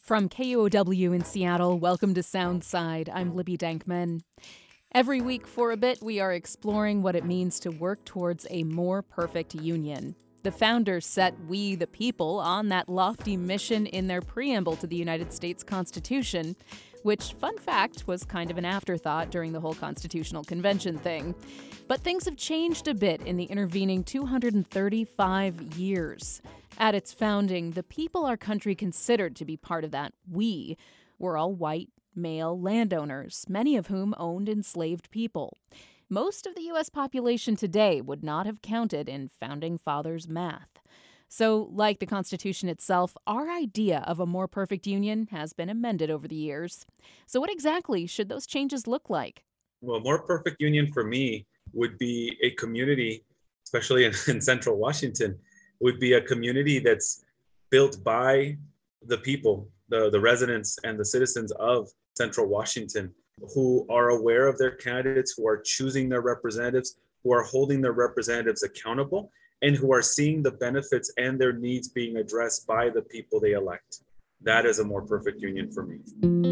From KUOW in Seattle, welcome to Soundside. I'm Libby Dankman. Every week for a bit, we are exploring what it means to work towards a more perfect union. The founders set we, the people, on that lofty mission in their preamble to the United States Constitution, which, fun fact, was kind of an afterthought during the whole Constitutional Convention thing. But things have changed a bit in the intervening 235 years. At its founding, the people our country considered to be part of that we were all white, male landowners, many of whom owned enslaved people. Most of the U.S. population today would not have counted in Founding Fathers' math. So, like the Constitution itself, our idea of a more perfect union has been amended over the years. So what exactly should those changes look like? Well, a more perfect union for me would be a community, especially in Central Washington, would be a community that's built by the people, the residents and the citizens of Central Washington, who are aware of their candidates, who are choosing their representatives, who are holding their representatives accountable, and who are seeing the benefits and their needs being addressed by the people they elect. That is a more perfect union for me.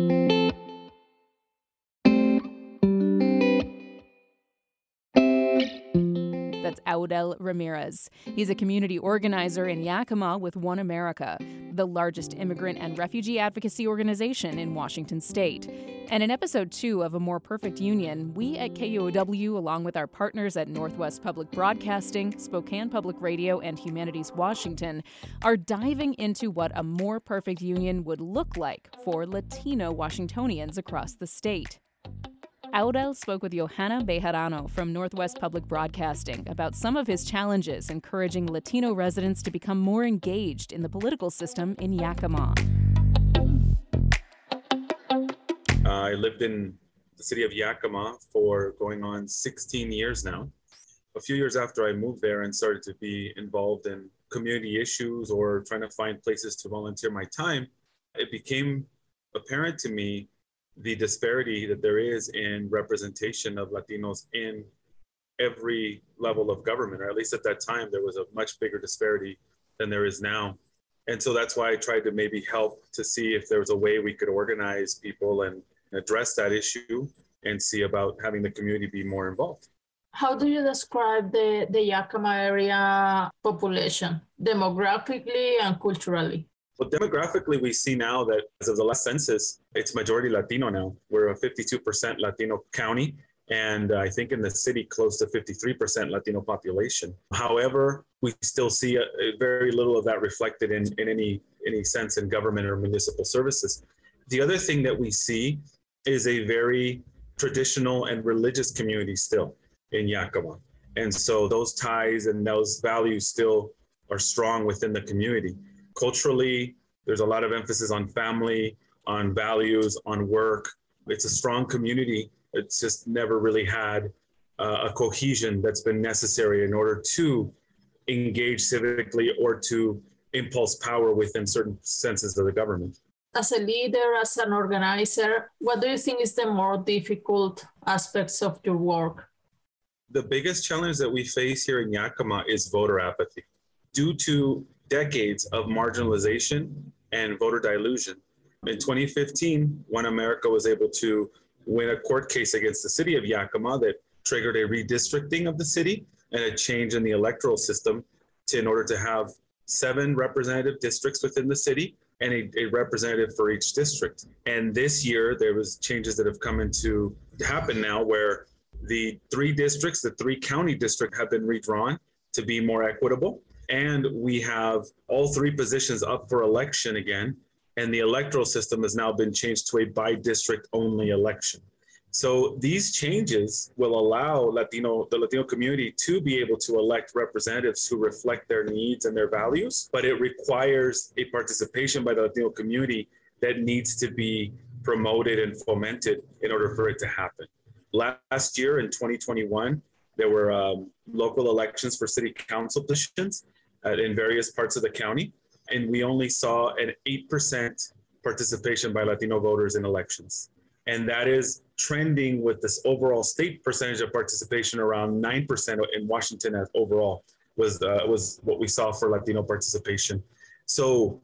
That's Audel Ramirez. He's a community organizer in Yakima with One America, the largest immigrant and refugee advocacy organization in Washington state. And in episode 2 of A More Perfect Union, we at KUOW, along with our partners at Northwest Public Broadcasting, Spokane Public Radio, and Humanities Washington, are diving into what a more perfect union would look like for Latino Washingtonians across the state. Audel spoke with Johanna Bejarano from Northwest Public Broadcasting about some of his challenges encouraging Latino residents to become more engaged in the political system in Yakima. I lived in the city of Yakima for going on 16 years now. A few years after I moved there and started to be involved in community issues or trying to find places to volunteer my time, it became apparent to me the disparity that there is in representation of Latinos in every level of government, or at least at that time, there was a much bigger disparity than there is now. And so that's why I tried to maybe help to see if there was a way we could organize people and address that issue and see about having the community be more involved. How do you describe the Yakima area population, demographically and culturally? Well, demographically, we see now that as of the last census, it's majority Latino now. We're a 52% Latino county, and I think in the city, close to 53% Latino population. However, we still see a very little of that reflected in any sense in government or municipal services. The other thing that we see is a very traditional and religious community still in Yakima. And so those ties and those values still are strong within the community. Culturally, there's a lot of emphasis on family, on values, on work. It's a strong community. It's just never really had a cohesion that's been necessary in order to engage civically or to impulse power within certain senses of the government. As a leader, as an organizer, what do you think is the more difficult aspects of your work? The biggest challenge that we face here in Yakima is voter apathy. Due to decades of marginalization and voter dilution. In 2015, One America was able to win a court case against the city of Yakima that triggered a redistricting of the city and a change in the electoral system in order to have 7 representative districts within the city and a representative for each district. And this year, there was changes that have come into happen now where the 3 districts, the 3 county districts have been redrawn to be more equitable. And we have all 3 positions up for election again. And the electoral system has now been changed to a by-district only election. So these changes will allow the Latino community to be able to elect representatives who reflect their needs and their values, but it requires a participation by the Latino community that needs to be promoted and fomented in order for it to happen. Last year in 2021, there were local elections for city council positions in various parts of the county, and we only saw an 8% participation by Latino voters in elections. And that is trending with this overall state percentage of participation around 9% in Washington as overall was what we saw for Latino participation. So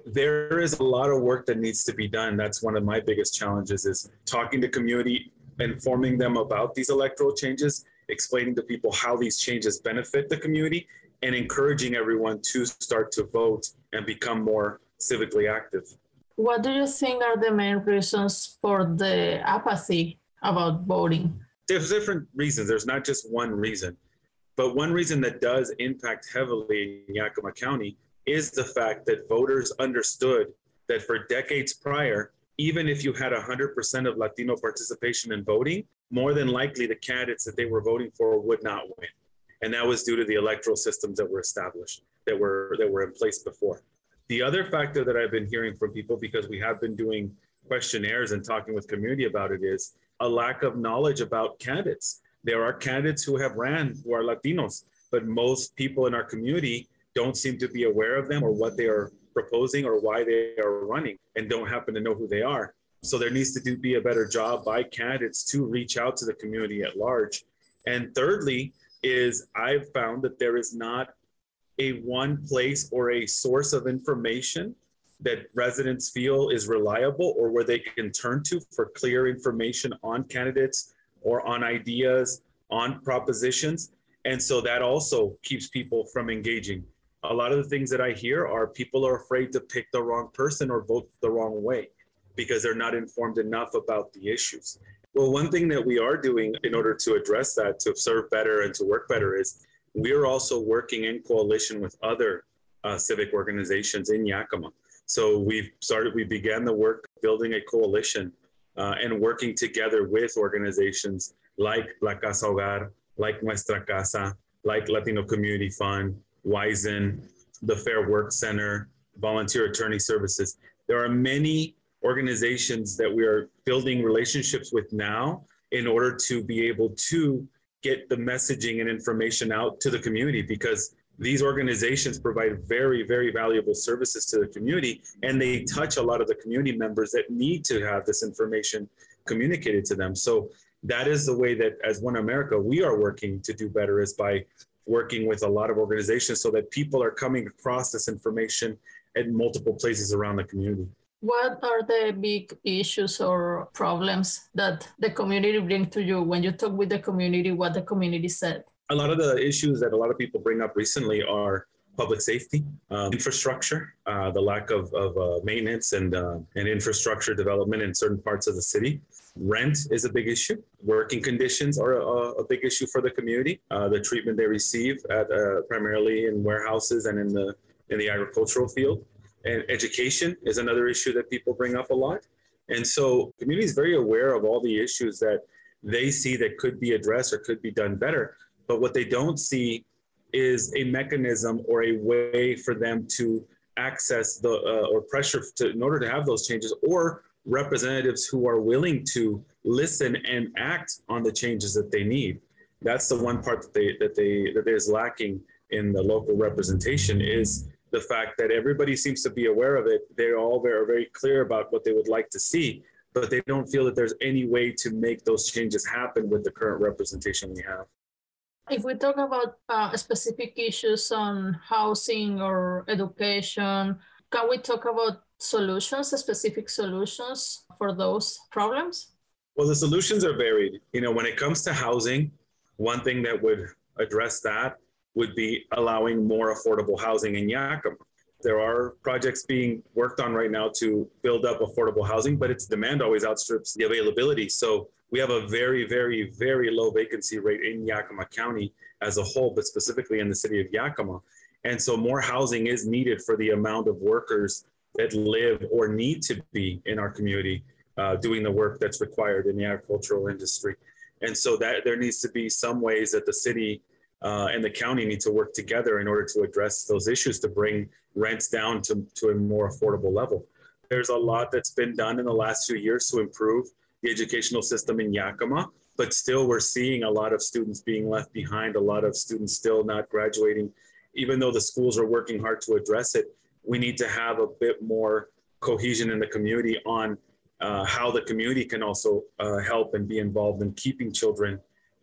there is a lot of work that needs to be done. That's one of my biggest challenges, is talking to community, informing them about these electoral changes, explaining to people how these changes benefit the community, and encouraging everyone to start to vote and become more civically active. What do you think are the main reasons for the apathy about voting? There's different reasons. There's not just one reason. But one reason that does impact heavily in Yakima County is the fact that voters understood that for decades prior, even if you had 100% of Latino participation in voting, more than likely the candidates that they were voting for would not win. And that was due to the electoral systems that were established, that were in place before. The other factor that I've been hearing from people, because we have been doing questionnaires and talking with community about it, is a lack of knowledge about candidates. There are candidates who have ran who are Latinos, but most people in our community don't seem to be aware of them or what they are proposing or why they are running, and don't happen to know who they are. So there needs to be a better job by candidates to reach out to the community at large. And thirdly is I've found that there is not a one place or a source of information that residents feel is reliable or where they can turn to for clear information on candidates or on ideas, on propositions. And so that also keeps people from engaging. A lot of the things that I hear are people are afraid to pick the wrong person or vote the wrong way because they're not informed enough about the issues. Well, one thing that we are doing in order to address that, to serve better and to work better, is we are also working in coalition with other civic organizations in Yakima. So we began the work building a coalition and working together with organizations like La Casa Hogar, like Nuestra Casa, like Latino Community Fund, Wizen, the Fair Work Center, Volunteer Attorney Services. There are many organizations that we are building relationships with now in order to be able to get the messaging and information out to the community, because these organizations provide very, very valuable services to the community, and they touch a lot of the community members that need to have this information communicated to them. So that is the way that as One America, we are working to do better, is by working with a lot of organizations so that people are coming across this information at multiple places around the community. What are the big issues or problems that the community bring to you when you talk with the community, what the community said? A lot of the issues that a lot of people bring up recently are public safety, infrastructure, the lack of maintenance and infrastructure development in certain parts of the city. Rent is a big issue. Working conditions are a big issue for the community. The treatment they receive at primarily in warehouses and in the agricultural field. And education is another issue that people bring up a lot. And so the community is very aware of all the issues that they see that could be addressed or could be done better. But what they don't see is a mechanism or a way for them to access the or pressure in order to have those changes, or representatives who are willing to listen and act on the changes that they need. That's the one part that is lacking in the local representation, is the fact that everybody seems to be aware of it. They're all very clear about what they would like to see, but they don't feel that there's any way to make those changes happen with the current representation we have. If we talk about specific issues on housing or education, can we talk about solutions, specific solutions for those problems? Well, the solutions are varied. When it comes to housing, one thing that would address that would be allowing more affordable housing in Yakima. There are projects being worked on right now to build up affordable housing, but its demand always outstrips the availability. So we have a very, very, very low vacancy rate in Yakima County as a whole, but specifically in the city of Yakima. And so more housing is needed for the amount of workers that live or need to be in our community doing the work that's required in the agricultural industry. And so that there needs to be some ways that the city and the county need to work together in order to address those issues, to bring rents down to a more affordable level. There's a lot that's been done in the last few years to improve the educational system in Yakima, but still we're seeing a lot of students being left behind, a lot of students still not graduating. Even though the schools are working hard to address it, we need to have a bit more cohesion in the community on how the community can also help and be involved in keeping children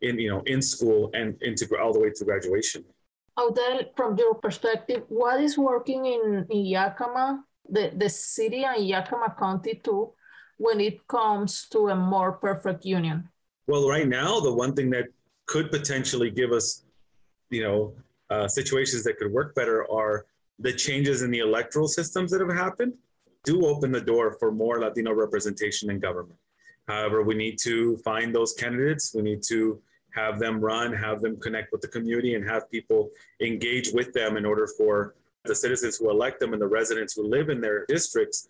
in school and all the way to graduation. Odell, from your perspective, what is working in Yakima? the city and Yakima County too, when it comes to a more perfect union? Well, right now, the one thing that could potentially give us, situations that could work better are the changes in the electoral systems that have happened do open the door for more Latino representation in government. However, we need to find those candidates. We need to have them run, have them connect with the community, and have people engage with them in order for the citizens who elect them and the residents who live in their districts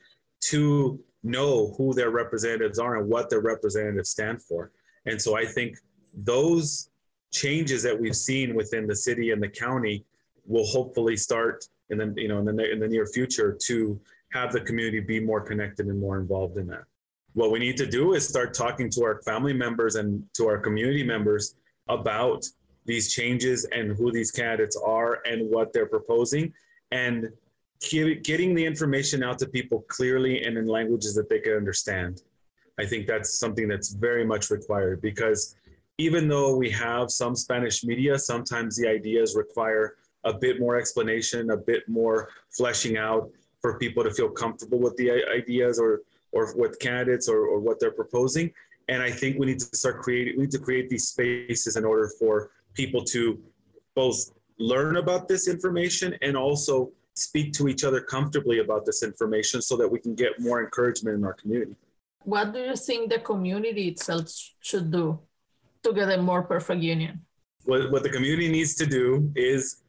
to know who their representatives are and what their representatives stand for. And so I think those changes that we've seen within the city and the county will hopefully start in the near future to have the community be more connected and more involved in that. What we need to do is start talking to our family members and to our community members about these changes and who these candidates are and what they're proposing, and getting the information out to people clearly and in languages that they can understand. I think that's something that's very much required, because even though we have some Spanish media, sometimes the ideas require a bit more explanation, a bit more fleshing out for people to feel comfortable with the ideas or with candidates or what they're proposing. And I think we need to create these spaces in order for people to both learn about this information and also speak to each other comfortably about this information so that we can get more encouragement in our community. What do you think the community itself should do to get a more perfect union? What the community needs to do is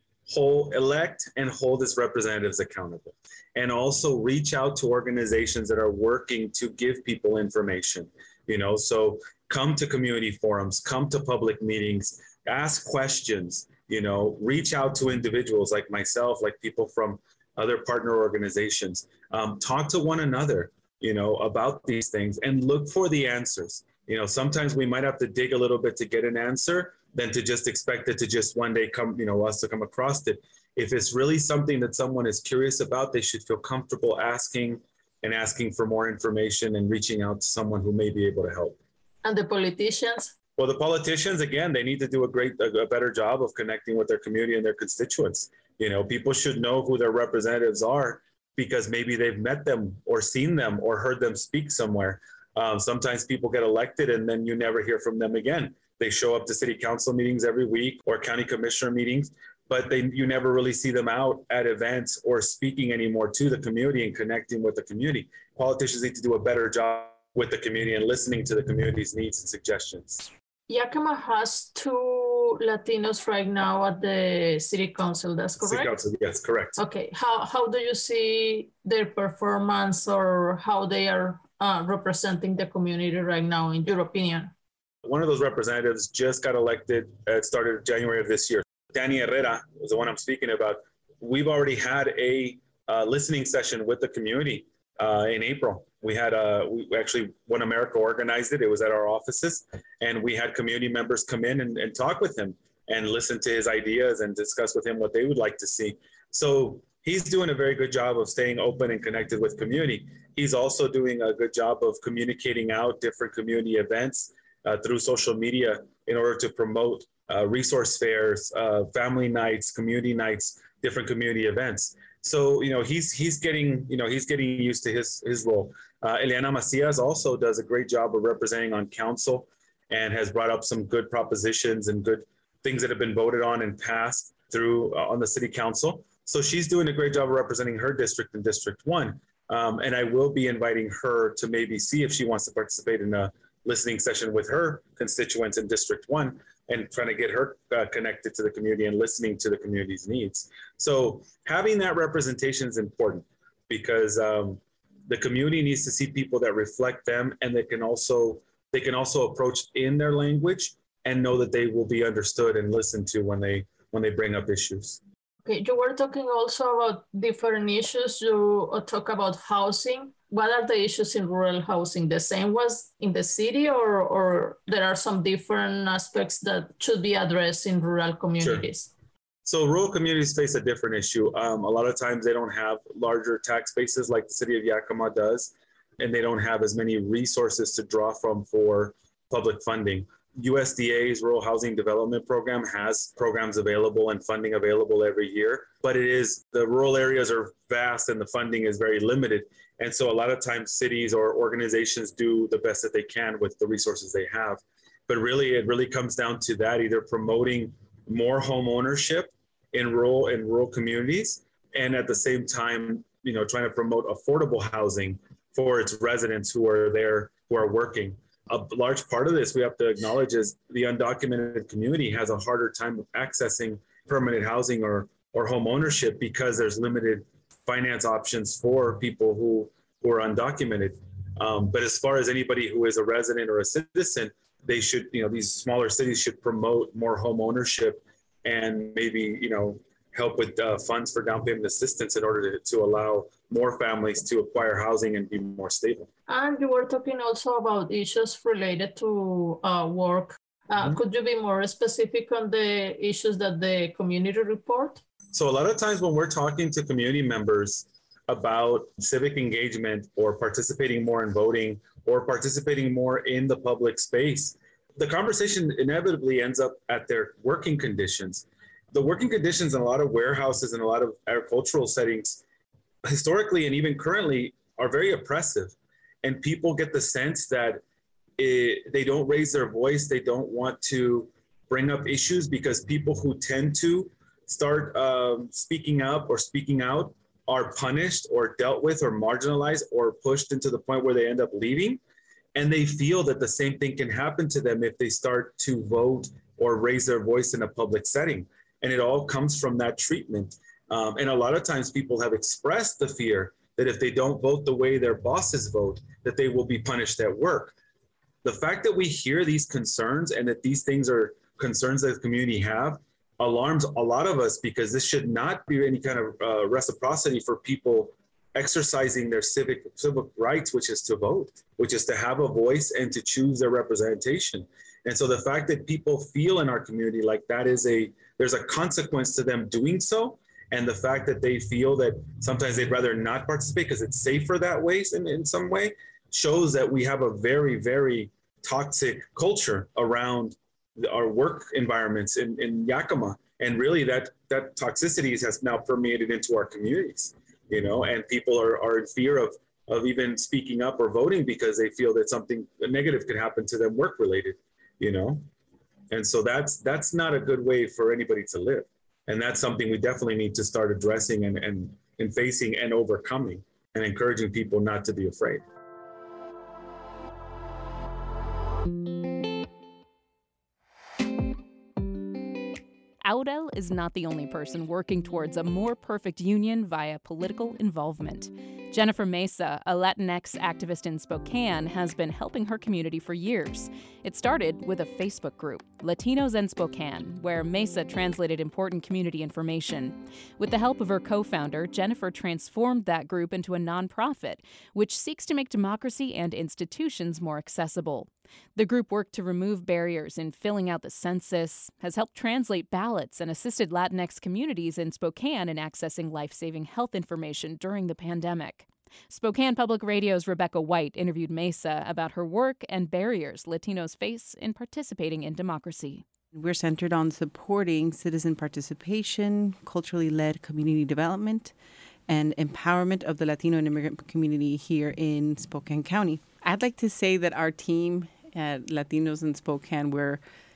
elect and hold its representatives accountable, and also reach out to organizations that are working to give people information. So come to community forums, come to public meetings, ask questions, reach out to individuals like myself, like people from other partner organizations, talk to one another, about these things and look for the answers. Sometimes we might have to dig a little bit to get an answer than to just expect it to just one day come, us to come across it. If it's really something that someone is curious about, they should feel comfortable asking for more information and reaching out to someone who may be able to help. And the politicians? Well, the politicians, again, they need to do a better job of connecting with their community and their constituents. People should know who their representatives are because maybe they've met them or seen them or heard them speak somewhere. Sometimes people get elected and then you never hear from them again. They show up to city council meetings every week or county commissioner meetings, but you never really see them out at events or speaking anymore to the community and connecting with the community. Politicians need to do a better job with the community and listening to the community's needs and suggestions. Yakima has 2 Latinos right now at the city council, that's correct? City council, yes, correct. Okay, how do you see their performance or how they are representing the community right now, in your opinion? One of those representatives just got elected. It started January of this year. Danny Herrera was the one I'm speaking about. We've already had a listening session with the community in April. We actually, One America organized it. It was at our offices, and we had community members come in and talk with him and listen to his ideas and discuss with him what they would like to see. So he's doing a very good job of staying open and connected with community. He's also doing a good job of communicating out different community events through social media in order to promote resource fairs, family nights, community nights, different community events. So, he's getting used to his role. Eliana Macias also does a great job of representing on council and has brought up some good propositions and good things that have been voted on and passed through on the city council. So she's doing a great job of representing her district in District 1. And I will be inviting her to maybe see if she wants to participate in a listening session with her constituents in District 1 and trying to get her connected to the community and listening to the community's needs. So having that representation is important because the community needs to see people that reflect them, and they can also approach in their language and know that they will be understood and listened to when they bring up issues. Okay, you were talking also about different issues. You talk about housing. What are the issues in rural housing? The same was in the city, or there are some different aspects that should be addressed in rural communities? Sure. So rural communities face a different issue. A lot of times they don't have larger tax bases like the city of Yakima does, and they don't have as many resources to draw from for public funding. USDA's Rural Housing Development Program has programs available and funding available every year, but the rural areas are vast and the funding is very limited. And so a lot of times cities or organizations do the best that they can with the resources they have. But really, it really comes down to that, either promoting more home ownership in rural communities, and at the same time, trying to promote affordable housing for its residents who are there, who are working. A large part of this we have to acknowledge is the undocumented community has a harder time accessing permanent housing or home ownership because there's limited finance options for people who are undocumented. But as far as anybody who is a resident or a citizen, they should, these smaller cities should promote more home ownership and maybe, help with funds for down payment assistance in order to allow more families to acquire housing and be more stable. And you were talking also about issues related to work. Could you be more specific on the issues that the community report? So a lot of times when we're talking to community members about civic engagement or participating more in voting or participating more in the public space, the conversation inevitably ends up at their working conditions. The working conditions in a lot of warehouses and a lot of agricultural settings, historically and even currently, are very oppressive. And people get the sense that they don't raise their voice, they don't want to bring up issues because people who tend to start speaking up or speaking out are punished or dealt with or marginalized or pushed into the point where they end up leaving. And they feel that the same thing can happen to them if they start to vote or raise their voice in a public setting. And it all comes from that treatment. And a lot of times people have expressed the fear that if they don't vote the way their bosses vote, that they will be punished at work. The fact that we hear these concerns and that these things are concerns that the community have alarms a lot of us, because this should not be any kind of reciprocity for people exercising their civic rights, which is to vote, which is to have a voice and to choose their representation. And so the fact that people feel in our community like there's a consequence to them doing so, and the fact that they feel that sometimes they'd rather not participate because it's safer that way in some way, shows that we have a very, very toxic culture around our work environments in Yakima. And really that toxicity has now permeated into our communities, and people are in fear of even speaking up or voting because they feel that something negative could happen to them work related, And so that's not a good way for anybody to live. And that's something we definitely need to start addressing and facing and overcoming, and encouraging people not to be afraid. Aurel is not the only person working towards a more perfect union via political involvement. Jennifer Mesa, a Latinx activist in Spokane, has been helping her community for years. It started with a Facebook group, Latinos in Spokane, where Mesa translated important community information. With the help of her co-founder, Jennifer transformed that group into a nonprofit, which seeks to make democracy and institutions more accessible. The group worked to remove barriers in filling out the census, has helped translate ballots, and assisted Latinx communities in Spokane in accessing life-saving health information during the pandemic. Spokane Public Radio's Rebecca White interviewed Mesa about her work and barriers Latinos face in participating in democracy. We're centered on supporting citizen participation, culturally led community development, and empowerment of the Latino and immigrant community here in Spokane County. I'd like to say that our team at Latinos in Spokane, we're,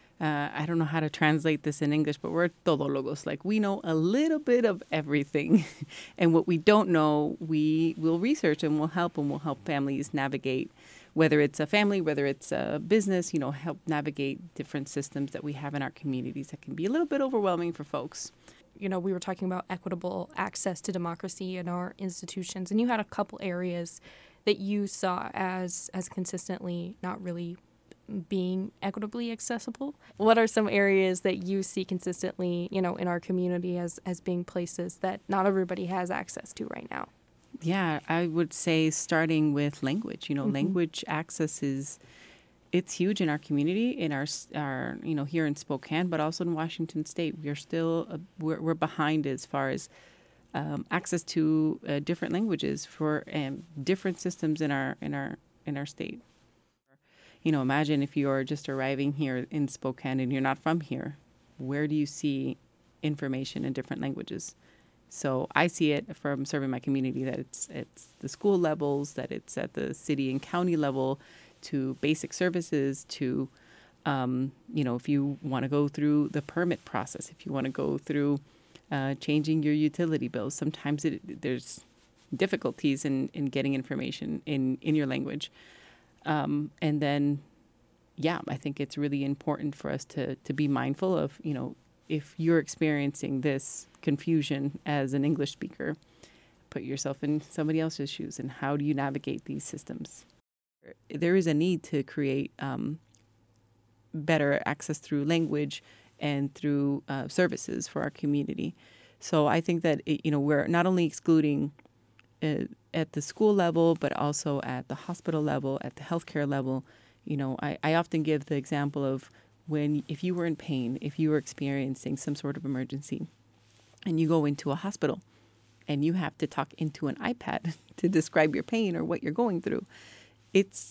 I don't know how to translate this in English, but we're todólogos. Like, we know a little bit of everything. And what we don't know, we will research and we'll help families navigate, whether it's a family, whether it's a business, help navigate different systems that we have in our communities that can be a little bit overwhelming for folks. We were talking about equitable access to democracy in our institutions, and you had a couple areas that you saw as consistently not really being equitably accessible. What are some areas that you see consistently, in our community as being places that not everybody has access to right now? Yeah, I would say starting with language. Language access it's huge in our community, in our here in Spokane, but also in Washington State. We're still we're behind as far as access to different languages for different systems in our state. Imagine if you're just arriving here in Spokane and you're not from here. Where do you see information in different languages? So I see it from serving my community that it's the school levels, that it's at the city and county level, to basic services, to if you want to go through the permit process, if you want to go through changing your utility bills, sometimes there's difficulties in getting information in your language. And then, I think it's really important for us to be mindful of, if you're experiencing this confusion as an English speaker, put yourself in somebody else's shoes, and how do you navigate these systems? There is a need to create better access through language and through services for our community. So I think that, we're not only excluding at the school level, but also at the hospital level, at the healthcare level. I often give the example of if you were in pain, if you were experiencing some sort of emergency, and you go into a hospital and you have to talk into an iPad to describe your pain or what you're going through, it's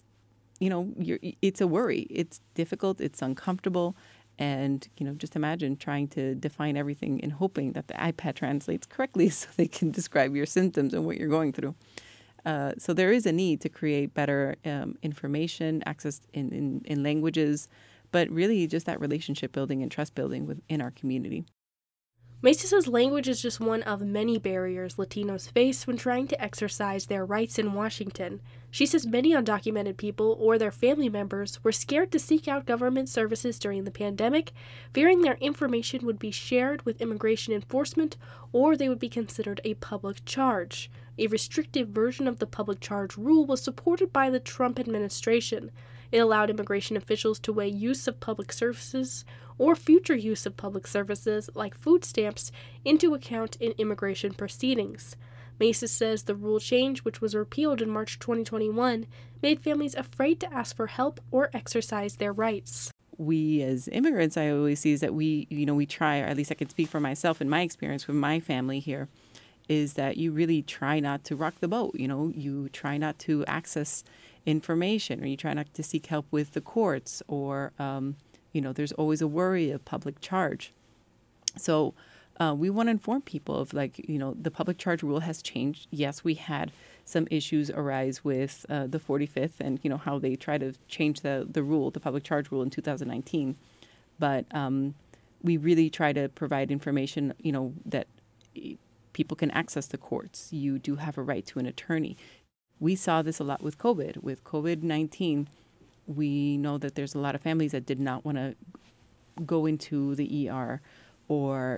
a worry. It's difficult. It's uncomfortable. And, just imagine trying to define everything and hoping that the iPad translates correctly so they can describe your symptoms and what you're going through. So there is a need to create better information, access in languages, but really just that relationship building and trust building within our community. Mesa says language is just one of many barriers Latinos face when trying to exercise their rights in Washington. She says many undocumented people or their family members were scared to seek out government services during the pandemic, fearing their information would be shared with immigration enforcement or they would be considered a public charge. A restrictive version of the public charge rule was supported by the Trump administration. It allowed immigration officials to weigh use of public services or future use of public services, like food stamps, into account in immigration proceedings. Mesa says the rule change, which was repealed in March 2021, made families afraid to ask for help or exercise their rights. We as immigrants, I always see is that we try, or at least I can speak for myself and my experience with my family here, is that you really try not to rock the boat. You try not to access information, or you try not to seek help with the courts, or there's always a worry of public charge. So we want to inform people of the public charge rule has changed. Yes, we had some issues arise with the 45th and how they try to change the rule, the public charge rule in 2019. But we really try to provide information, that people can access the courts. You do have a right to an attorney. We saw this a lot with COVID. With COVID-19, we know that there's a lot of families that did not want to go into the ER, or,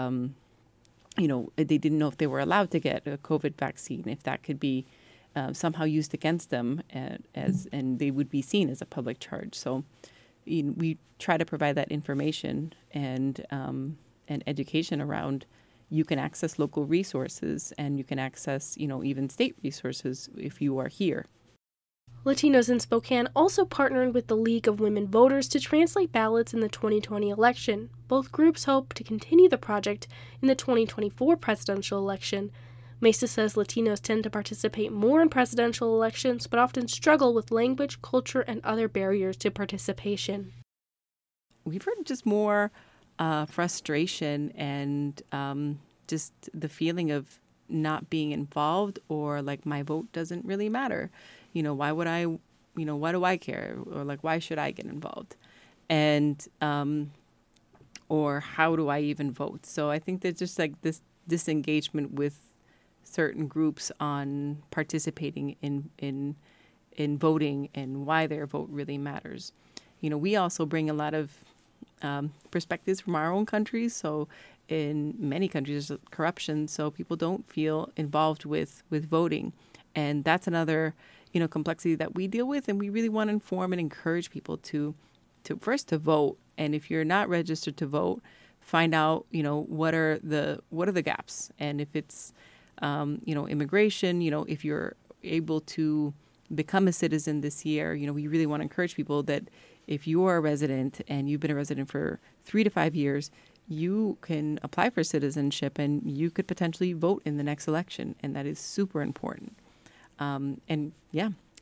they didn't know if they were allowed to get a COVID vaccine, if that could be somehow used against them and they would be seen as a public charge. So we try to provide that information and education around. You can access local resources, and you can access, even state resources if you are here. Latinos in Spokane also partnered with the League of Women Voters to translate ballots in the 2020 election. Both groups hope to continue the project in the 2024 presidential election. Mesa says Latinos tend to participate more in presidential elections, but often struggle with language, culture, and other barriers to participation. We've heard just more frustration and just the feeling of not being involved, or my vote doesn't really matter. Why would I, why do I care? Or why should I get involved? And, or how do I even vote? So I think there's just this disengagement with certain groups on participating in voting and why their vote really matters. We also bring a lot of perspectives from our own countries. So in many countries, there's corruption, so people don't feel involved with voting. And that's another, complexity that we deal with. And we really want to inform and encourage people to first to vote. And if you're not registered to vote, find out, what are the gaps. And if it's, immigration, if you're able to become a citizen this year, we really want to encourage people that if you are a resident and you've been a resident for 3 to 5 years, you can apply for citizenship and you could potentially vote in the next election. And that is super important.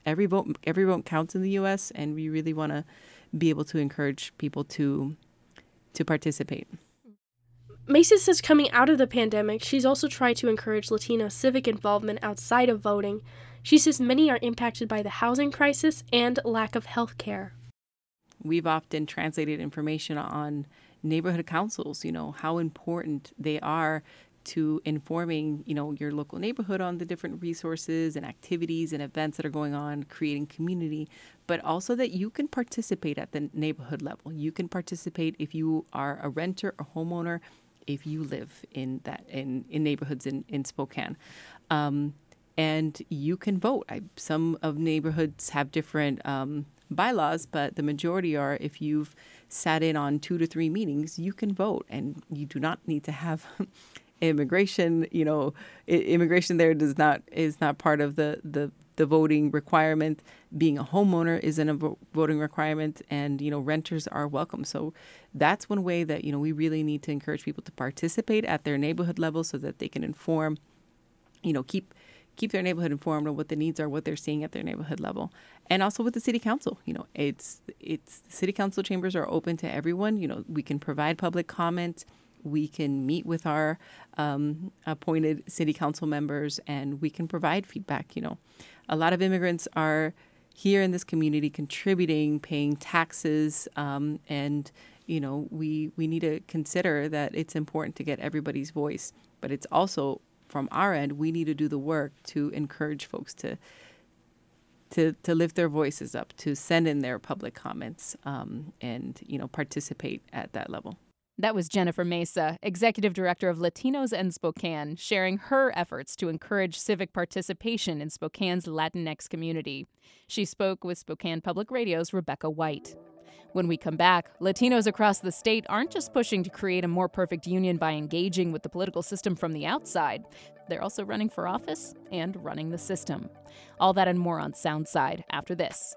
every vote counts in the U.S., and we really want to be able to encourage people to participate. Macy says coming out of the pandemic, she's also tried to encourage Latino civic involvement outside of voting. She says many are impacted by the housing crisis and lack of health care. We've often translated information on neighborhood councils, how important they are to informing, your local neighborhood on the different resources and activities and events that are going on, creating community, but also that you can participate at the neighborhood level. You can participate if you are a renter or homeowner, if you live in neighborhoods in Spokane. And you can vote. Some of neighborhoods have different bylaws, but the majority are, if you've sat in on 2 to 3 meetings, you can vote, and you do not need to have immigration. Immigration there is not part of the voting requirement. Being a homeowner isn't a voting requirement, and renters are welcome. So that's one way that we really need to encourage people to participate at their neighborhood level, so that they can inform, keep their neighborhood informed on what the needs are, what they're seeing at their neighborhood level. And also with the city council, it's city council chambers are open to everyone. We can provide public comment. We can meet with our appointed city council members, and we can provide feedback. A lot of immigrants are here in this community contributing, paying taxes, and we need to consider that it's important to get everybody's voice. But it's also, from our end, we need to do the work to encourage folks to lift their voices up, to send in their public comments, and participate at that level. That was Jennifer Mesa, Executive Director of Latinos in Spokane, sharing her efforts to encourage civic participation in Spokane's Latinx community. She spoke with Spokane Public Radio's Rebecca White. When we come back, Latinos across the state aren't just pushing to create a more perfect union by engaging with the political system from the outside. They're also running for office and running the system. All that and more on Soundside after this.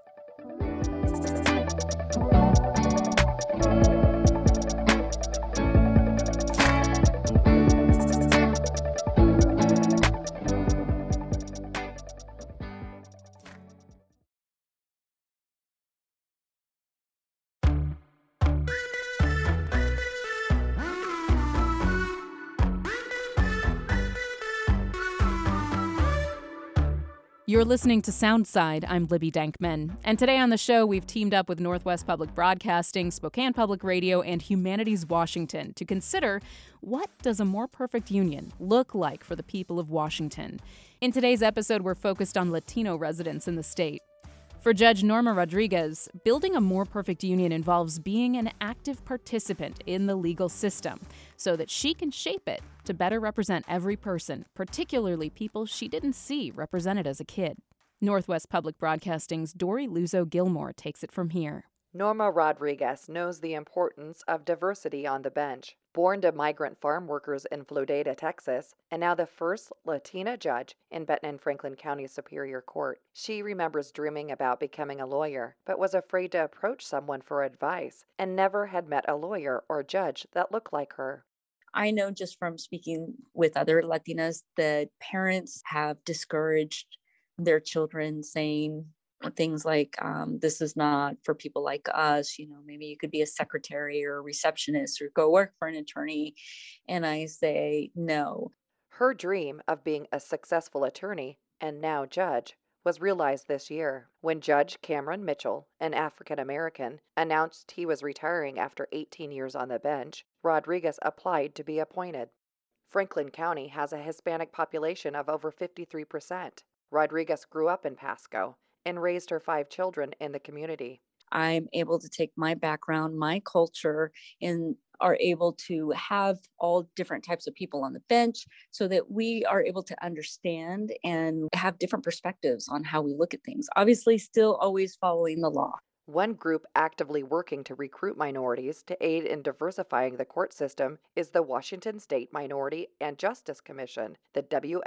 You're listening to Soundside. I'm Libby Dankman. And today on the show, we've teamed up with Northwest Public Broadcasting, Spokane Public Radio, and Humanities Washington to consider, what does a more perfect union look like for the people of Washington? In today's episode, we're focused on Latino residents in the state. For Judge Norma Rodriguez, building a more perfect union involves being an active participant in the legal system so that she can shape it to better represent every person, particularly people she didn't see represented as a kid. Northwest Public Broadcasting's Dory Luzo-Gilmore takes it from here. Norma Rodriguez knows the importance of diversity on the bench. Born to migrant farm workers in Florida, Texas, and now the first Latina judge in Benton and Franklin County Superior Court, she remembers dreaming about becoming a lawyer, but was afraid to approach someone for advice and never had met a lawyer or judge that looked like her. I know just from speaking with other Latinas that parents have discouraged their children, saying things like, this is not for people like us, maybe you could be a secretary or a receptionist or go work for an attorney. And I say, no. Her dream of being a successful attorney and now judge was realized this year when Judge Cameron Mitchell, an African American, announced he was retiring after 18 years on the bench. Rodriguez applied to be appointed. Franklin County has a Hispanic population of over 53%. Rodriguez grew up in Pasco and raised her 5 children in the community. I'm able to take my background, my culture, and are able to have all different types of people on the bench so that we are able to understand and have different perspectives on how we look at things. Obviously, still always following the law. One group actively working to recruit minorities to aid in diversifying the court system is the Washington State Minority and Justice Commission, the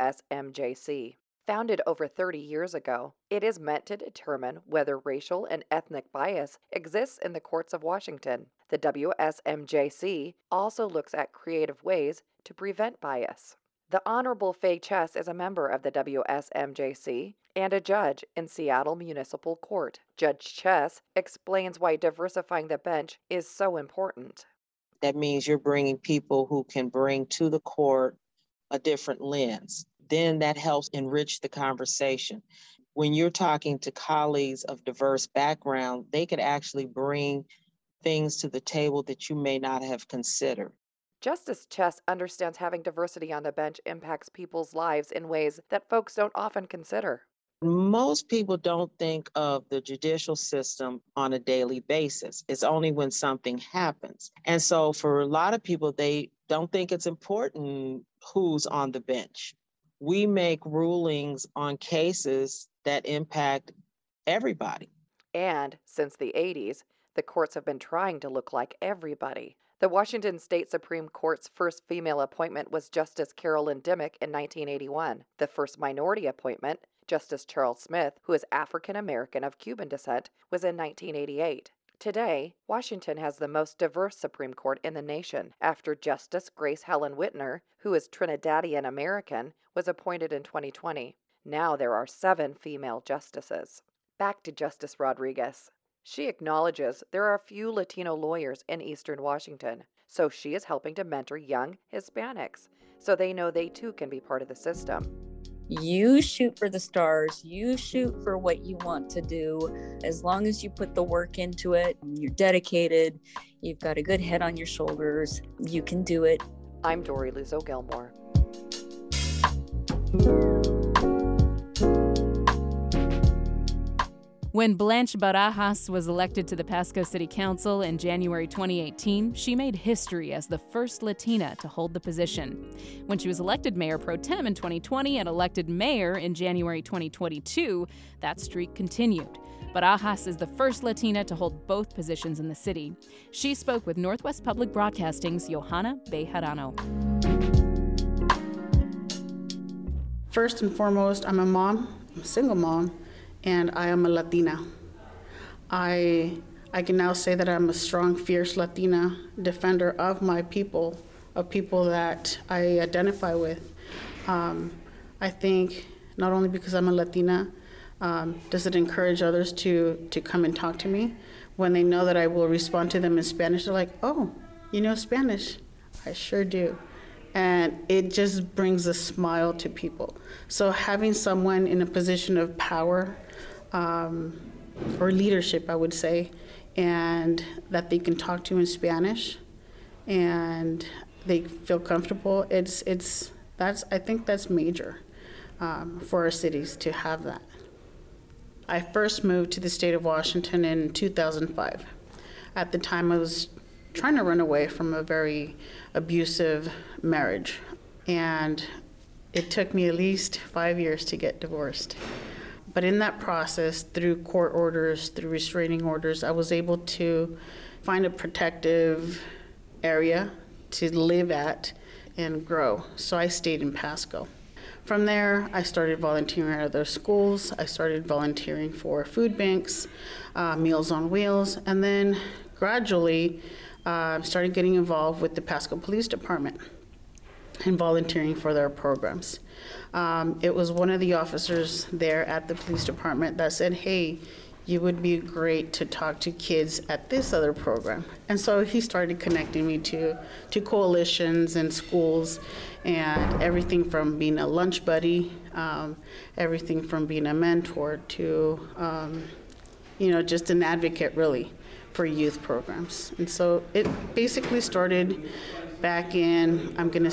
WSMJC. Founded over 30 years ago, it is meant to determine whether racial and ethnic bias exists in the courts of Washington. The WSMJC also looks at creative ways to prevent bias. The Honorable Faye Chess is a member of the WSMJC and a judge in Seattle Municipal Court. Judge Chess explains why diversifying the bench is so important. That means you're bringing people who can bring to the court a different lens. Then that helps enrich the conversation. When you're talking to colleagues of diverse background, they could actually bring things to the table that you may not have considered. Justice Chess understands having diversity on the bench impacts people's lives in ways that folks don't often consider. Most people don't think of the judicial system on a daily basis. It's only when something happens. And so for a lot of people, they don't think it's important who's on the bench. We make rulings on cases that impact everybody. And since the 80s, the courts have been trying to look like everybody. The Washington State Supreme Court's first female appointment was Justice Carolyn Dimmick in 1981. The first minority appointment, Justice Charles Smith, who is African American of Cuban descent, was in 1988. Today, Washington has the most diverse Supreme Court in the nation after Justice Grace Helen Whitner, who is Trinidadian American, was appointed in 2020. Now there are 7 female justices. Back to Justice Rodriguez. She acknowledges there are few Latino lawyers in Eastern Washington, so she is helping to mentor young Hispanics so they know they too can be part of the system. You shoot for the stars, you shoot for what you want to do. As long as you put the work into it, you're dedicated, you've got a good head on your shoulders, you can do it. I'm Dory Luzo-Gilmore. When Blanche Barajas was elected to the Pasco City Council in January 2018, she made history as the first Latina to hold the position. When she was elected mayor pro tem in 2020 and elected mayor in January 2022, that streak continued. Barajas is the first Latina to hold both positions in the city. She spoke with Northwest Public Broadcasting's Johanna Bejarano. First and foremost, I'm a mom, I'm a single mom, and I am a Latina. I can now say that I'm a strong, fierce Latina defender of my people, of people that I identify with. I think not only because I'm a Latina, does it encourage others to come and talk to me. When they know that I will respond to them in Spanish, they're like, oh, you know Spanish? I sure do. And it just brings a smile to people. So having someone in a position of power, or leadership, I would say, and that they can talk to in Spanish, and they feel comfortable. I think that's major for our cities to have that. I first moved to the state of Washington in 2005. At the time, I was trying to run away from a very abusive marriage, and it took me at least 5 years to get divorced. But in that process, through court orders, through restraining orders, I was able to find a protective area to live at and grow. So I stayed in Pasco. From there, I started volunteering at other schools. I started volunteering for food banks, Meals on Wheels, and then gradually started getting involved with the Pasco Police Department and volunteering for their programs. It was one of the officers there at the police department that said, hey, you would be great to talk to kids at this other program. And so he started connecting me to coalitions and schools, and everything from being a lunch buddy, everything from being a mentor to, just an advocate really for youth programs. And so it basically started back in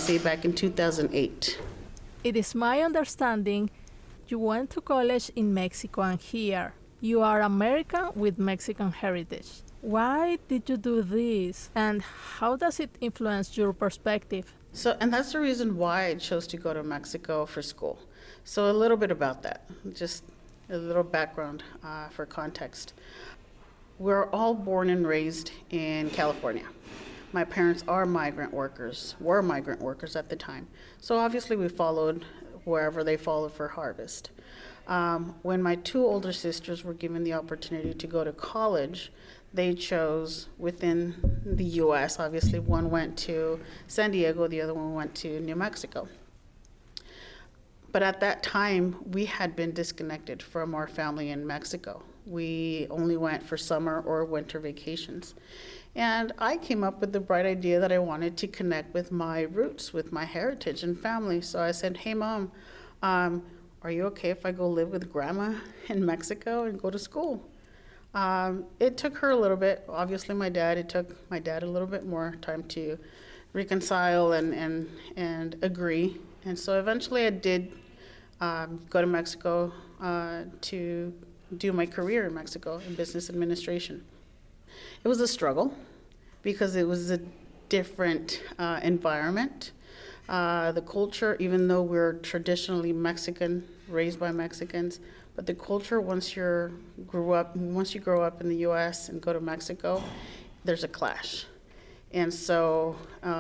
2008. It is my understanding you went to college in Mexico and here. You are American with Mexican heritage. Why did you do this, and how does it influence your perspective? And that's the reason why I chose to go to Mexico for school. So a little bit about that, just a little background for context. We're all born and raised in California. My parents were migrant workers at the time. So obviously we followed wherever they followed for harvest. When my 2 older sisters were given the opportunity to go to college, they chose within the U.S. Obviously, one went to San Diego, the other one went to New Mexico. But at that time, we had been disconnected from our family in Mexico. We only went for summer or winter vacations. And I came up with the bright idea that I wanted to connect with my roots, with my heritage and family. So I said, hey, Mom, are you okay if I go live with Grandma in Mexico and go to school? It took her a little bit. Obviously, it took my dad a little bit more time to reconcile and agree. And so eventually I did go to Mexico to do my career in Mexico in business administration. It was a struggle because it was a different environment. The culture, even though we're traditionally Mexican, raised by Mexicans, but the culture, once you grow up in the U.S. and go to Mexico, there's a clash. And so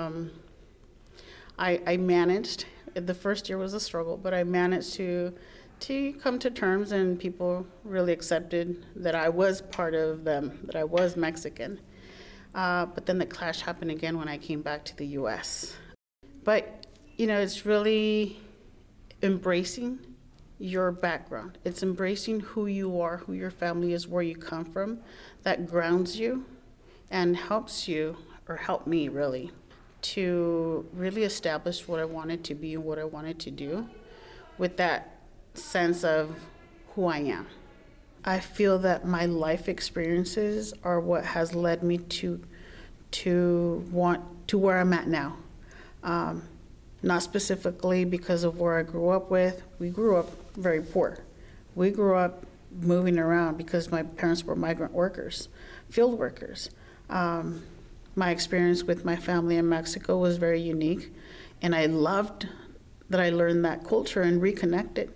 I managed. The first year was a struggle, but I managed to come to terms, and people really accepted that I was part of them, that I was Mexican. But then the clash happened again when I came back to the U.S. But, it's really embracing your background. It's embracing who you are, who your family is, where you come from. That grounds you and helps you, or helped me really, to really establish what I wanted to be and what I wanted to do with that sense of who I am. I feel that my life experiences are what has led me to where I'm at now. Not specifically because of where I grew up with. We grew up very poor. We grew up moving around because my parents were migrant workers, field workers. My experience with my family in Mexico was very unique, and I loved that I learned that culture and reconnected.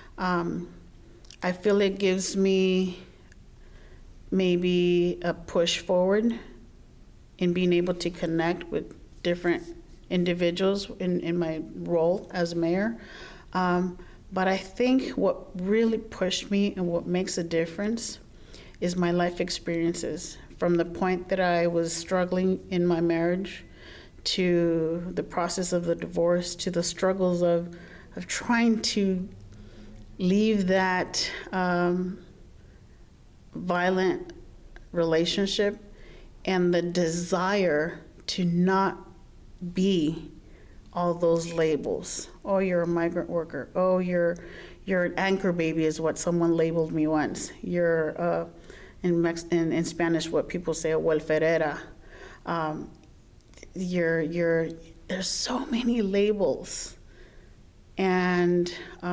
I feel it gives me maybe a push forward in being able to connect with different individuals in my role as mayor. But I think what really pushed me and what makes a difference is my life experiences. From the point that I was struggling in my marriage, to the process of the divorce, to the struggles of trying to leave that violent relationship, and the desire to not be all those labels. Oh, you're a migrant worker. Oh, you're an anchor baby is what someone labeled me once. You're in Spanish what people say, a welfarera. There's so many labels. And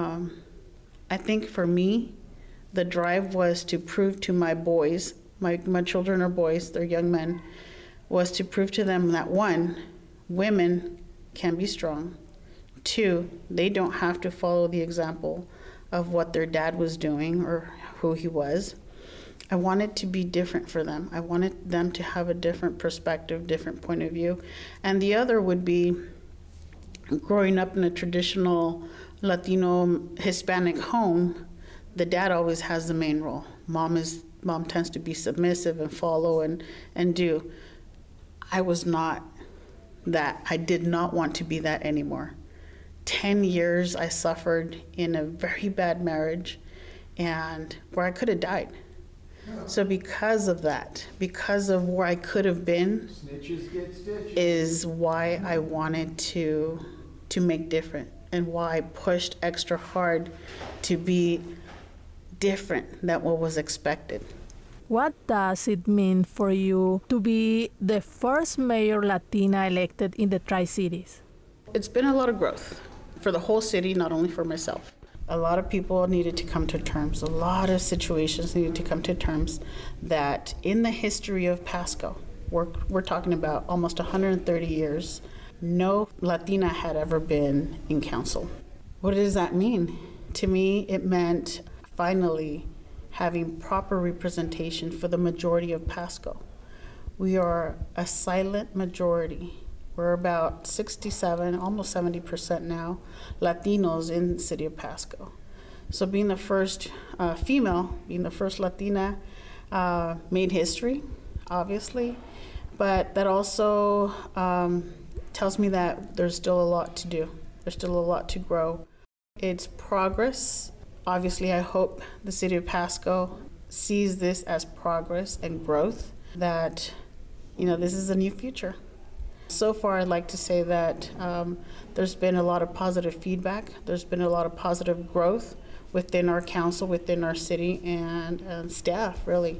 I think for me, the drive was to prove to my boys, my children are boys, they're young men, was to prove to them that, one, women can be strong. Two, they don't have to follow the example of what their dad was doing or who he was. I wanted to be different for them. I wanted them to have a different perspective, different point of view. And the other would be growing up in a traditional Latino Hispanic home, the dad always has the main role. Mom tends to be submissive and follow and do. I was not that. I did not want to be that anymore. 10 years I suffered in a very bad marriage, and where I could have died. So because of that, because of where I could have been, is why I wanted to make different, and why I pushed extra hard to be different than what was expected. What does it mean for you to be the first mayor Latina elected in the Tri-Cities? It's been a lot of growth for the whole city, not only for myself. A lot of people needed to come to terms. A lot of situations needed to come to terms that in the history of Pasco, we're talking about almost 130 years, no Latina had ever been in council. What does that mean? To me, it meant finally having proper representation for the majority of Pasco. We are a silent majority. We're about 67, almost 70% now, Latinos in the city of Pasco. So being the first female, being the first Latina, made history, obviously, but that also tells me that there's still a lot to do. There's still a lot to grow. It's progress. Obviously, I hope the city of Pasco sees this as progress and growth, that, this is a new future. So far, I'd like to say that there's been a lot of positive feedback. There's been a lot of positive growth within our council, within our city, and staff, really.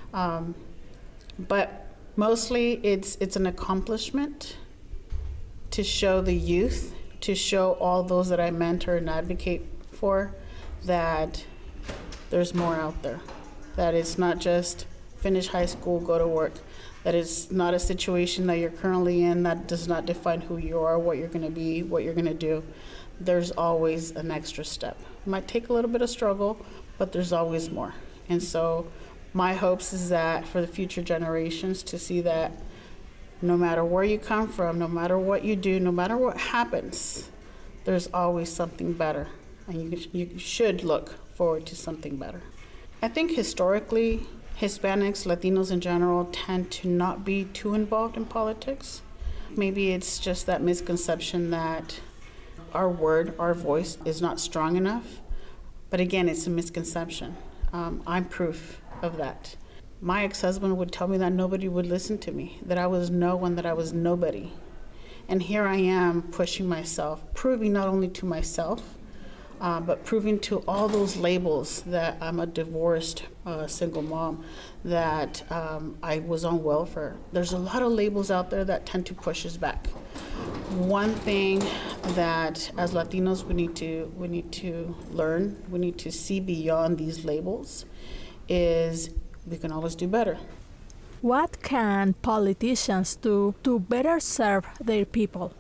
But mostly, it's an accomplishment to show the youth, to show all those that I mentor and advocate for, that there's more out there. That it's not just finish high school, go to work. That it's not a situation that you're currently in that does not define who you are, what you're going to be, what you're going to do. There's always an extra step. It might take a little bit of struggle, but there's always more. And so my hopes is that for the future generations to see that no matter where you come from, no matter what you do, no matter what happens, there's always something better. And you should look forward to something better. I think historically, Hispanics, Latinos in general, tend to not be too involved in politics. Maybe it's just that misconception that our word, our voice is not strong enough. But again, it's a misconception. I'm proof of that. My ex-husband would tell me that nobody would listen to me, that I was no one, that I was nobody. And here I am pushing myself, proving not only to myself, but proving to all those labels that I'm a divorced single mom, that I was on welfare. There's a lot of labels out there that tend to push us back. One thing that as Latinos we need to learn, we need to see beyond these labels, is we can always do better. What can politicians do to better serve their people?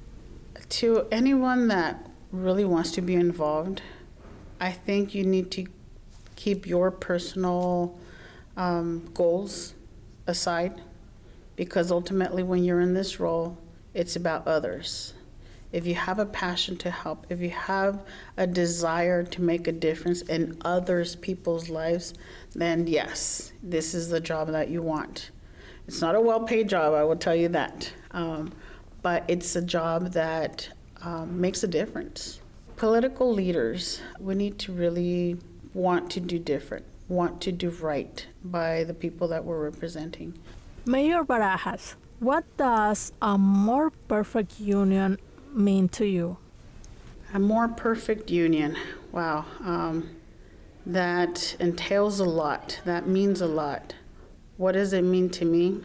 To anyone that really wants to be involved, I think you need to keep your personal goals aside, because ultimately when you're in this role, it's about others. If you have a passion to help, if you have a desire to make a difference in others' people's lives, then yes, this is the job that you want. It's not a well-paid job, I will tell you that, but it's a job that makes a difference. Political leaders, we need to really want to do different, want to do right by the people that we're representing. Mayor Barajas, what does a more perfect union mean to you? A more perfect union, wow. That entails a lot, that means a lot. What does it mean to me?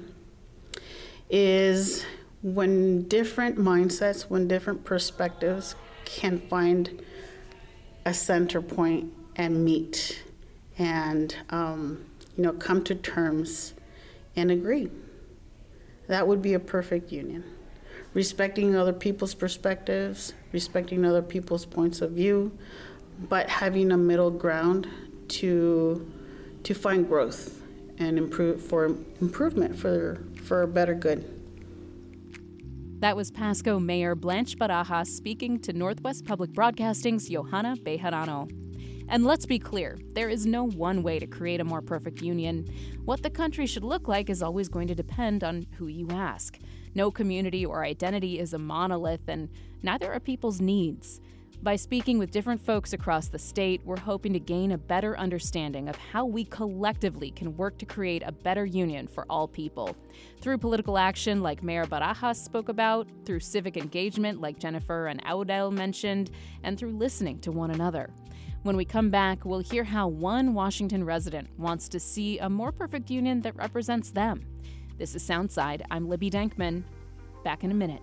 Is when different mindsets, when different perspectives can find a center point and meet and come to terms and agree. That would be a perfect union. Respecting other people's perspectives, respecting other people's points of view, but having a middle ground to find growth and improvement for a better good. That was Pasco Mayor Blanche Barajas speaking to Northwest Public Broadcasting's Johanna Bejarano. And let's be clear, there is no one way to create a more perfect union. What the country should look like is always going to depend on who you ask. No community or identity is a monolith, and neither are people's needs. By speaking with different folks across the state, we're hoping to gain a better understanding of how we collectively can work to create a better union for all people. Through political action like Mayor Barajas spoke about, through civic engagement like Jennifer and Audel mentioned, and through listening to one another. When we come back, we'll hear how one Washington resident wants to see a more perfect union that represents them. This is Soundside. I'm Libby Dankman. Back in a minute.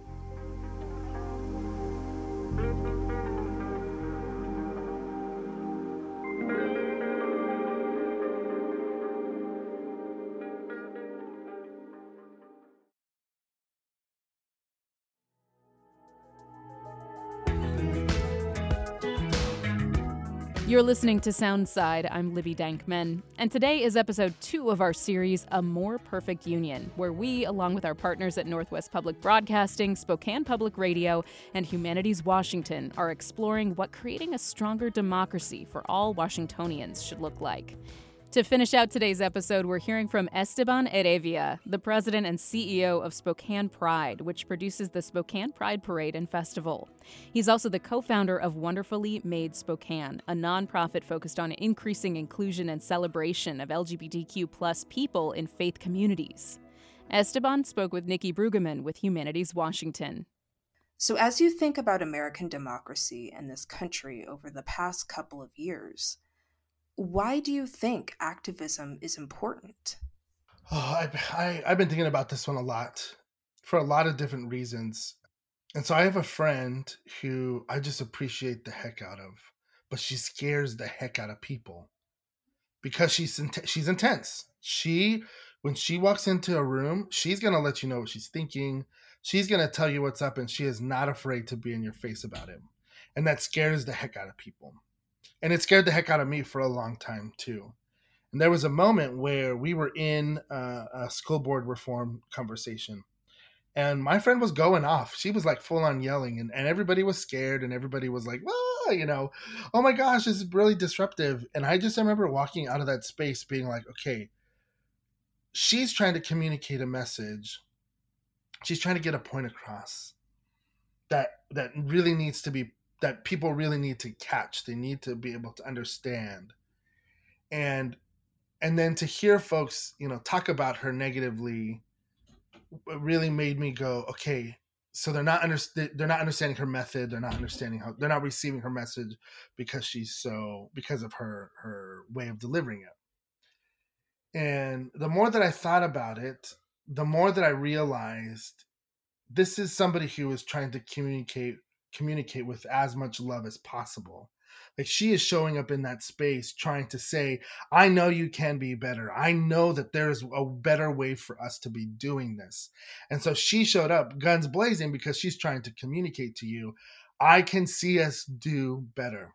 You're listening to Soundside. I'm Libby Dankman, and today is episode 2 of our series, A More Perfect Union, where we, along with our partners at Northwest Public Broadcasting, Spokane Public Radio, and Humanities Washington, are exploring what creating a stronger democracy for all Washingtonians should look like. To finish out today's episode, we're hearing from Esteban Heredia, the president and CEO of Spokane Pride, which produces the Spokane Pride Parade and Festival. He's also the co-founder of Wonderfully Made Spokane, a nonprofit focused on increasing inclusion and celebration of LGBTQ+ people in faith communities. Esteban spoke with Nikki Brueggemann with Humanities Washington. So as you think about American democracy in this country over the past couple of years, why do you think activism is important? Oh, I've been thinking about this one a lot for a lot of different reasons. And so I have a friend who I just appreciate the heck out of, but she scares the heck out of people because she's intense. When she walks into a room, she's going to let you know what she's thinking. She's going to tell you what's up, and she is not afraid to be in your face about it. And that scares the heck out of people. And it scared the heck out of me for a long time, too. And there was a moment where we were in a school board reform conversation. And my friend was going off. She was like full on yelling. And everybody was scared. And everybody was like, oh my gosh, this is really disruptive. And I just remember walking out of that space being like, okay, she's trying to communicate a message. She's trying to get a point across that really needs to be, that people really need to catch. They need to be able to understand. And then to hear folks, talk about her negatively really made me go, okay, so they're not understanding her method. They're not understanding they're not receiving her message because because of her way of delivering it. And the more that I thought about it, the more that I realized this is somebody who is trying to communicate with as much love as possible. Like, she is showing up in that space trying to say, I know you can be better. I know that there's a better way for us to be doing this. And so she showed up guns blazing because she's trying to communicate to you, I can see us do better.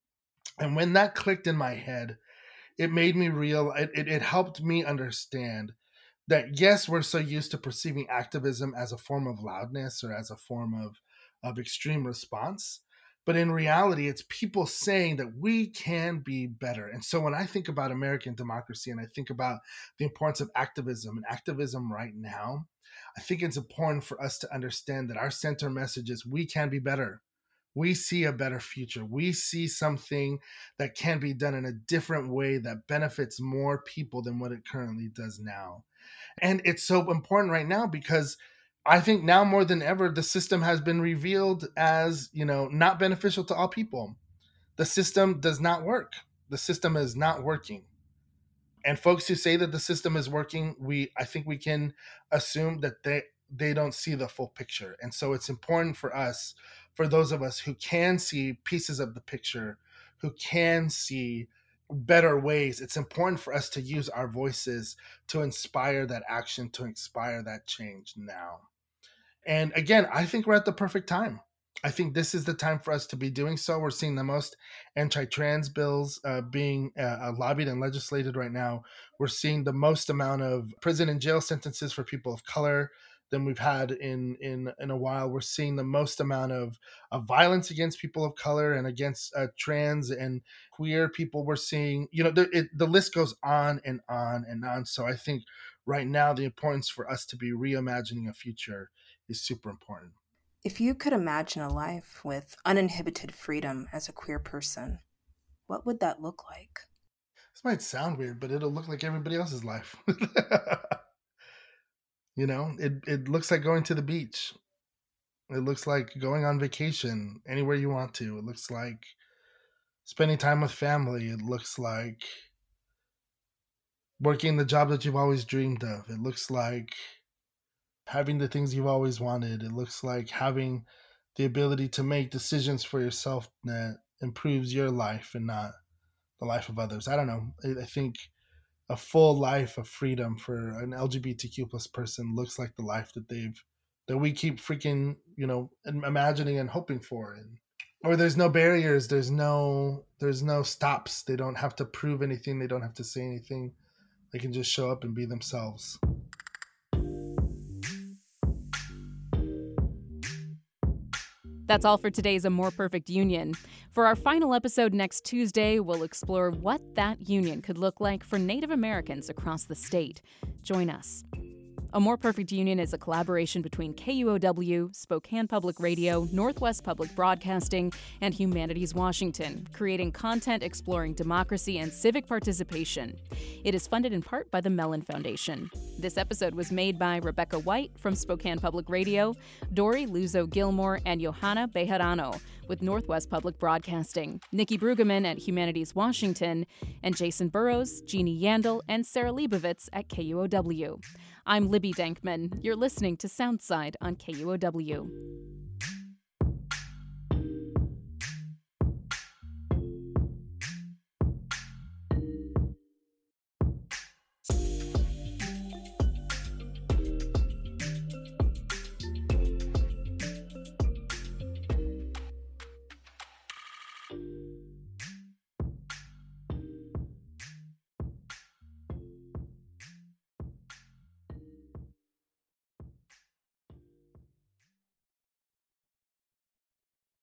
And when that clicked in my head, it made me it helped me understand that, yes, we're so used to perceiving activism as a form of loudness or as a form of extreme response. But in reality, it's people saying that we can be better. And so when I think about American democracy and I think about the importance of activism and activism right now, I think it's important for us to understand that our center message is we can be better. We see a better future. We see something that can be done in a different way that benefits more people than what it currently does now. And it's so important right now because I think now more than ever, the system has been revealed as, not beneficial to all people. The system does not work. The system is not working. And folks who say that the system is working, I think we can assume that they don't see the full picture. And so it's important for us, for those of us who can see pieces of the picture, who can see better ways, it's important for us to use our voices to inspire that action, to inspire that change now. And again, I think we're at the perfect time. I think this is the time for us to be doing so. We're seeing the most anti-trans bills being lobbied and legislated right now. We're seeing the most amount of prison and jail sentences for people of color than we've had in a while. We're seeing the most amount of violence against people of color and against trans and queer people. We're seeing, the list goes on and on and on. So I think right now the importance for us to be reimagining a future is super important. If you could imagine a life with uninhibited freedom as a queer person, what would that look like? This might sound weird, but it'll look like everybody else's life. It looks like going to the beach. It looks like going on vacation anywhere you want to. It looks like spending time with family. It looks like working the job that you've always dreamed of. It looks like having the things you've always wanted. It looks like having the ability to make decisions for yourself that improves your life and not the life of others. I don't know. I think a full life of freedom for an LGBTQ plus person looks like the life that we keep freaking, imagining and hoping for. Or there's no barriers. There's no stops. They don't have to prove anything. They don't have to say anything. They can just show up and be themselves. That's all for today's A More Perfect Union. For our final episode next Tuesday, we'll explore what that union could look like for Native Americans across the state. Join us. A More Perfect Union is a collaboration between KUOW, Spokane Public Radio, Northwest Public Broadcasting, and Humanities Washington, creating content exploring democracy and civic participation. It is funded in part by the Mellon Foundation. This episode was made by Rebecca White from Spokane Public Radio, Dory Luzo-Gilmore, and Johanna Bejarano with Northwest Public Broadcasting, Nikki Brueggemann at Humanities Washington, and Jason Burrows, Jeannie Yandel, and Sarah Leibovitz at KUOW. I'm Libby Dankman. You're listening to Soundside on KUOW.